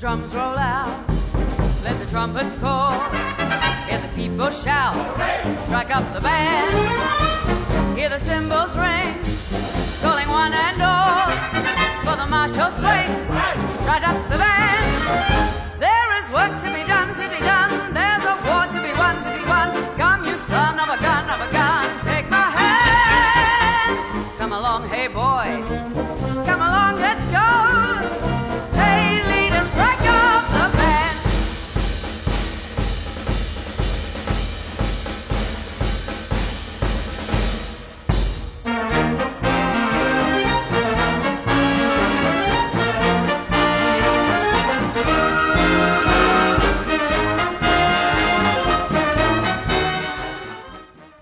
drums roll out, let the trumpets call, hear the people shout, strike up the band, hear the cymbals ring, calling one and all, for the martial swing, right up the band. There is work to be done.